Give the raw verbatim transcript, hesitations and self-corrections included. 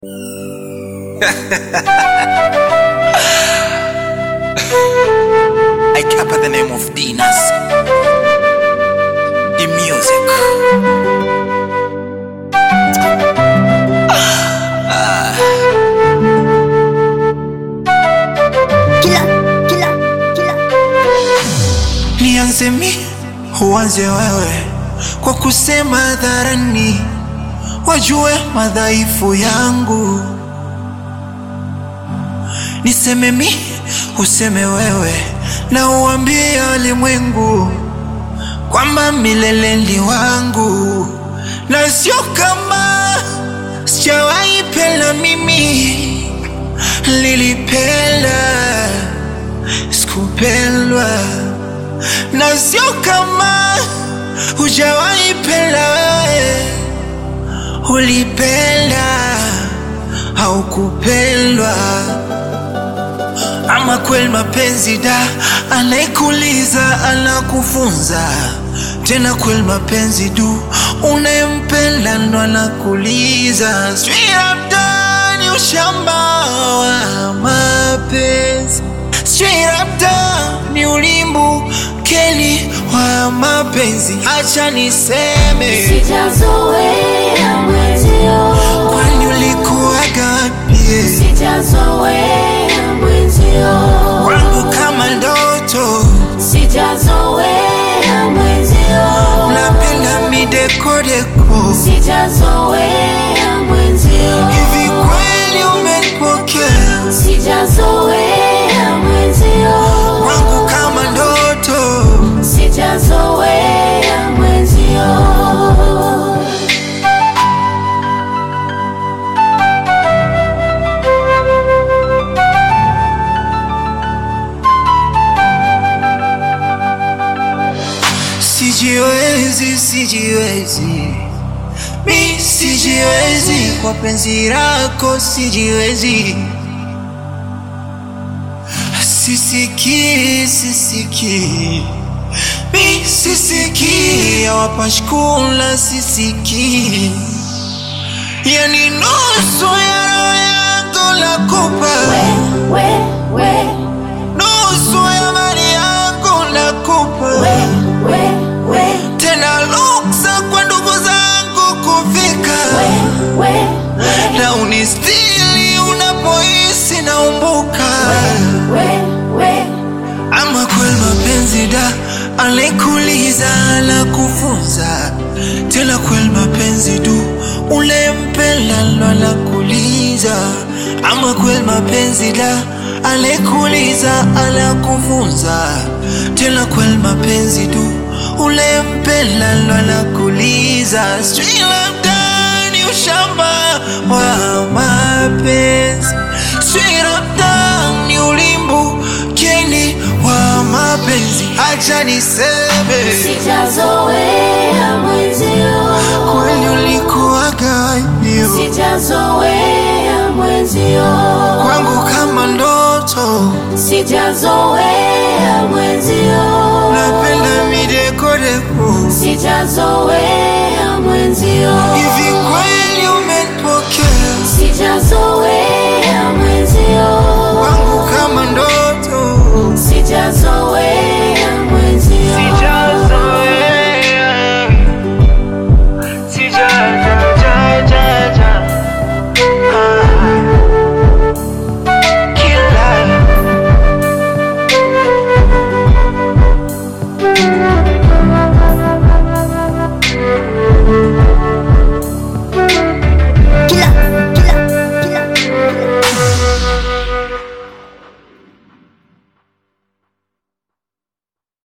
I cap at the name of Dinas. The music. Ah. Killer, killer, killer. Nianze mi, uanze wewe, kwa kusema hadharani wajue madhaifu yangu. Niseme mi, useme wewe, na uambie ulimwengu kwamba milele ni wangu. Na sio kama sijawahi penda, mimi nilipenda, sikupendwa. Na sio kama hujawahi penda, wewe ulipenda au kupendwa. Ama kweli mapenzi da, anaikuliza anakufunza. Tena kweli mapenzi du, unayempenda ndo anakuliza. Sijui labda ni ushamba wa mapenzi, sijui labda ni ulimbu keni wa mapenzi. Acha niseme Sijazoea mwenzio, kwani ulikuwa gani? Sijazoea mwenzio, kwangu kama ndoto. Sijazoea mwenzio, Napenda midekodeko. Sijazoea mwenzio, Hivi kweli umenipokea? Sijazoea mwenzio, Kwangu kama ndoto. Sijazoea mwenzio. Sijiwezi, sijiwezi, mi sijiwezi, kwa penzi lako sijiwezi. Sisiki, sisiki, mi sisiki, awapashkula sisiki. Yani nusu ya roho yangu nakupa, We, we, nusu ya mali yangu nakupa. we, we, we, Tena luksa kwa ndugu zangu kufika, we, we, na unistili unapohisi naumbuka. we, we. Ama kweli mapenzi da, alikuliza la kufunza. Tena kweli mapenzi du, ulempenda ndo anakuliza. Ama kweli mapenzi da, alikuliza ala kufunza. Tena kweli mapenzi du, ulempenda ndo anakuliza. Sijui labda ni ushamba wa mapenzi, sijui labda ni ulimbu keni wa mapenzi. Acha niseme Sijazoea mwenzio, kweli ulikuwa gani? Sijazoea mwenzio, Kwangu kama ndoto. Sijazoea mwenzio, Napenda midekodeko. Sijazoea mwenzio, Hivi kweli umenipokea? Sijazoea